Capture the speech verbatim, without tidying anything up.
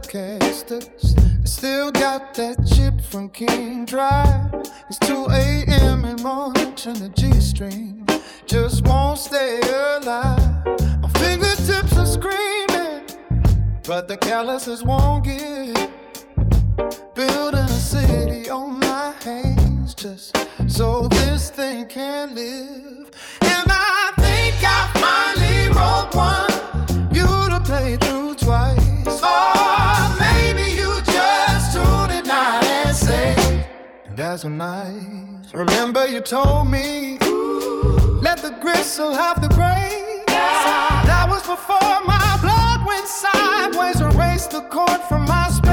Telecasters. Still got that chip from King Drive. It's two a.m. in March and the G-string just won't stay alive. My fingertips are screaming, but the calluses won't give. Building a city on my hands just so this thing can live. And I think I finally wrote one you to play through twice. Or maybe you just tuned it out and say, that's so nice. Remember you told me, let the gristle have the grace. That was before my blood went sideways, erased the cord from my spine.